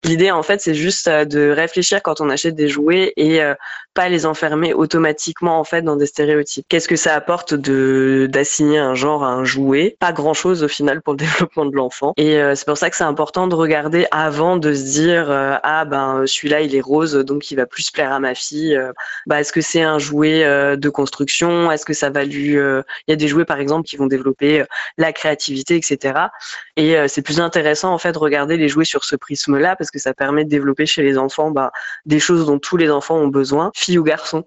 L'idée, en fait, c'est juste de réfléchir quand on achète des jouets et pas les enfermer automatiquement en fait dans des stéréotypes. Qu'est-ce que ça apporte d'assigner un genre à un jouet? Pas grand-chose au final pour le développement de l'enfant. Et c'est pour ça que c'est important de regarder avant de se dire ah ben celui-là il est rose donc il va plus plaire à ma fille. Est-ce que c'est un jouet de construction? Est-ce que ça va lui il y a des jouets par exemple qui vont développer la créativité, etc. Et c'est plus intéressant en fait de regarder les jouets sur ce prisme-là parce que ça permet de développer chez les enfants des choses dont tous les enfants ont besoin, filles ou garçons.